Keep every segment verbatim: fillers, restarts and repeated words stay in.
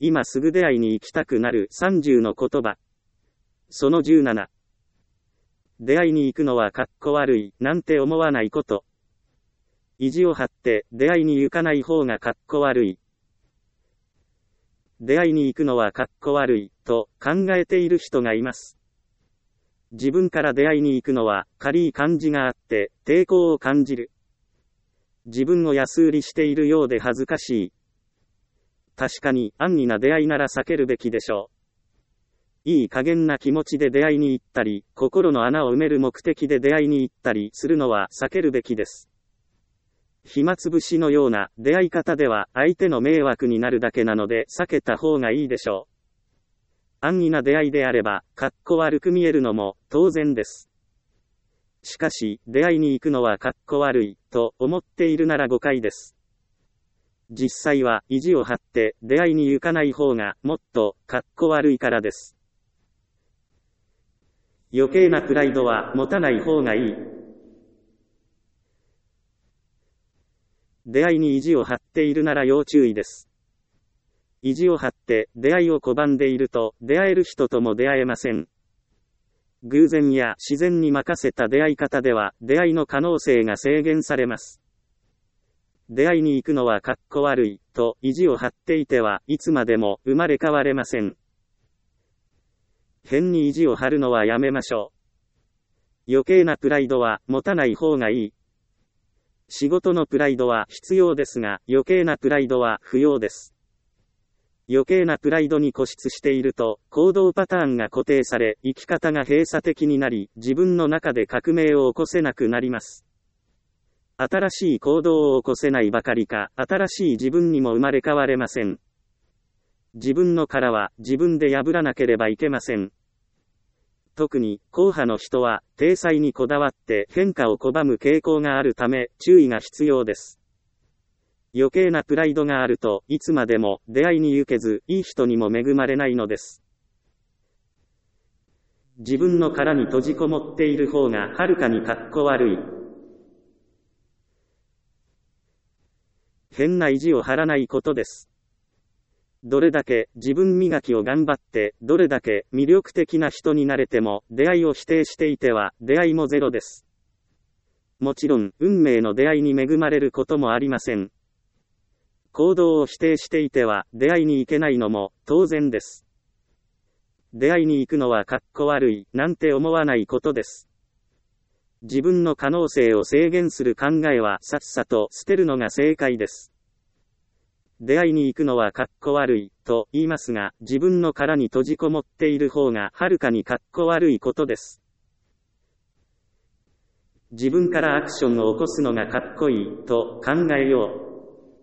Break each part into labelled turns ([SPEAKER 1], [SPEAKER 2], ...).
[SPEAKER 1] 今すぐ出会いに行きたくなるさんじゅうの言葉。そのじゅうなな。出会いに行くのはかっこ悪い、なんて思わないこと。意地を張って出会いに行かない方がかっこ悪い。出会いに行くのはかっこ悪い、と考えている人がいます。自分から出会いに行くのは軽い感じがあって抵抗を感じる。自分を安売りしているようで恥ずかしい。確かに安易な出会いなら避けるべきでしょう。いい加減な気持ちで出会いに行ったり、心の穴を埋める目的で出会いに行ったりするのは避けるべきです。暇つぶしのような出会い方では相手の迷惑になるだけなので避けた方がいいでしょう。安易な出会いであれば、かっこ悪く見えるのも当然です。しかし、出会いに行くのはかっこ悪い、と思っているなら誤解です。実際は意地を張って出会いに行かない方がもっとかっこ悪いからです。余計なプライドは持たない方がいい。出会いに意地を張っているなら要注意です。意地を張って出会いを拒んでいると出会える人とも出会えません。偶然や自然に任せた出会い方では出会いの可能性が制限されます。出会いに行くのはかっこ悪いと意地を張っていてはいつまでも生まれ変われません。変に意地を張るのはやめましょう。余計なプライドは持たない方がいい。仕事のプライドは必要ですが余計なプライドは不要です。余計なプライドに固執していると行動パターンが固定され生き方が閉鎖的になり自分の中で革命を起こせなくなります。新しい行動を起こせないばかりか新しい自分にも生まれ変われません。自分の殻は自分で破らなければいけません。特に硬派の人は体裁にこだわって変化を拒む傾向があるため注意が必要です。余計なプライドがあるといつまでも出会いに行けずいい人にも恵まれないのです。自分の殻に閉じこもっている方がはるかにかっこ悪い。変な意地を張らないことです。どれだけ自分磨きを頑張ってどれだけ魅力的な人になれても出会いを否定していては出会いもゼロです。もちろん運命の出会いに恵まれることもありません。行動を否定していては出会いに行けないのも当然です。出会いに行くのはかっこ悪いなんて思わないことです。自分の可能性を制限する考えはさっさと捨てるのが正解です。出会いに行くのはかっこ悪いと言いますが自分の殻に閉じこもっている方がはるかにかっこ悪いことです。自分からアクションを起こすのがかっこいいと考えよう。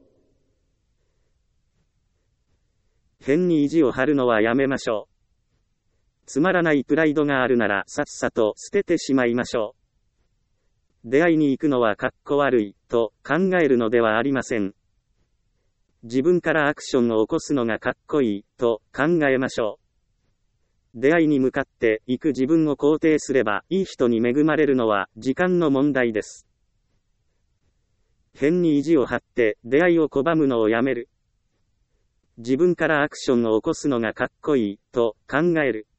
[SPEAKER 1] 変に意地を張るのはやめましょう。つまらないプライドがあるならさっさと捨ててしまいましょう。出会いに行くのはかっこ悪いと考えるのではありません。自分からアクションを起こすのがかっこいいと考えましょう。出会いに向かって行く自分を肯定すればいい人に恵まれるのは時間の問題です。変に意地を張って出会いを拒むのをやめる。自分からアクションを起こすのがかっこいいと考える。